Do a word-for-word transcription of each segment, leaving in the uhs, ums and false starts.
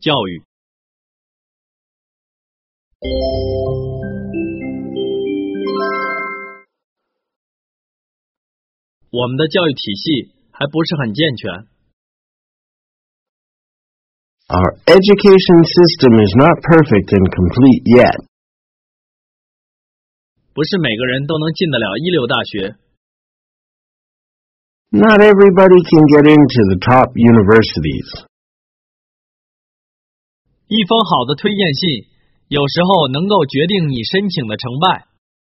教育。我们的教育体系还不是很健全。 Our education system is not perfect and complete yet. 不是每个人都能进得了一流大学。 Not everybody can get into the top universities. 一封好的推荐信，有时候能够决定你申请的成败。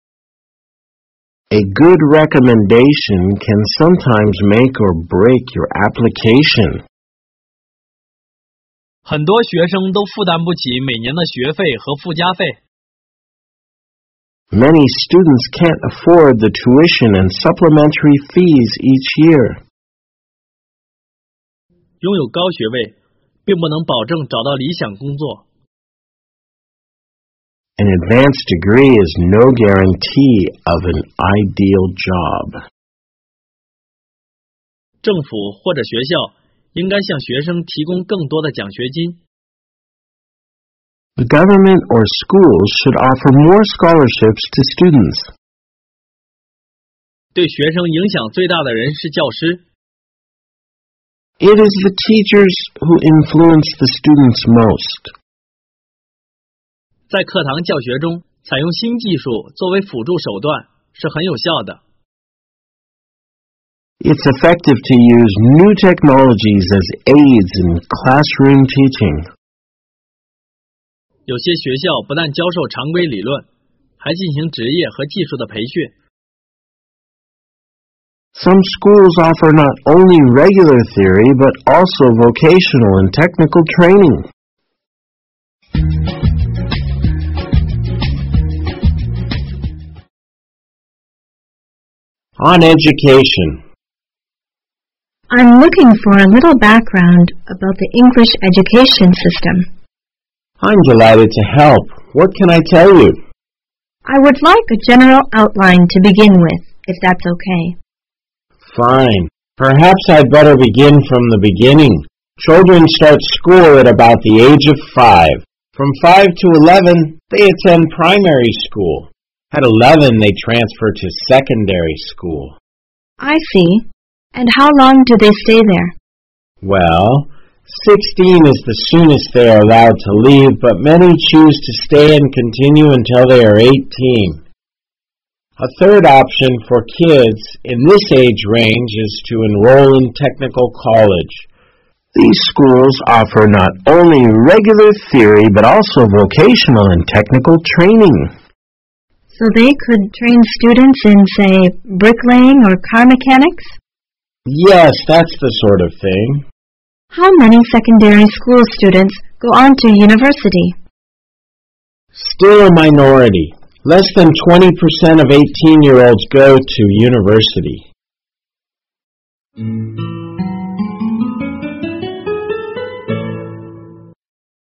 A good recommendation can sometimes make or break your application. 很多学生都负担不起每年的学费和附加费。 Many students can't afford the tuition and supplementary fees each year. 拥有高学位并不能保证找到理想工作。 An advanced degree is no guarantee of an ideal job. 政府或者学校应该向学生提供更多的奖学金。 The government or schools should offer more scholarships to students. 对学生影响最大的人是教师。 It is the teachers who influence the students most. 在课堂教学中，采用新技术作为辅助手段是很有效的。 It's effective to use new technologies as aids in classroom teaching. 有些学校不但教授常规理论，还进行职业和技术的培训。 Some schools offer not only regular theory, but also vocational and technical training. On education. I'm looking for a little background about the English education system. I'm delighted to help. What can I tell you? I would like a general outline to begin with, if that's okay. Fine. Perhaps I'd better begin from the beginning. Children start school at about the age of five. From five to eleven, they attend primary school. At eleven, they transfer to secondary school. I see. And how long do they stay there? Well, sixteen is the soonest they are allowed to leave, but many choose to stay and continue until they are eighteen. A third option for kids in this age range is to enroll in technical college. These schools offer not only regular theory, but also vocational and technical training. So they could train students in, say, bricklaying or car mechanics? Yes, that's the sort of thing. How many secondary school students go on to university? Still a minority. Less than twenty percent of eighteen-year-olds go to university.